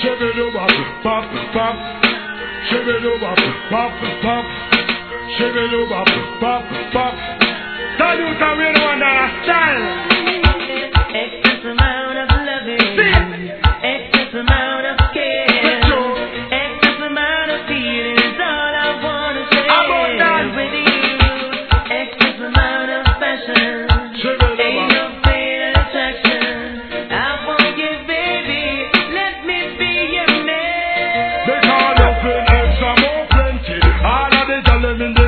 Shibby-doo-bop, pop, pop. Shibby-doo-bop, pop, pop. Shibby-doo-bop, pop, pop. Tell you how we don't understand. Excess amount of loving, excess amount of care, excess amount of feeling is all I wanna share with you. Excess amount of passion, ain't no fatal attraction. I want you, baby, let me be your man. They call us in extra more plenty. All of the talent in the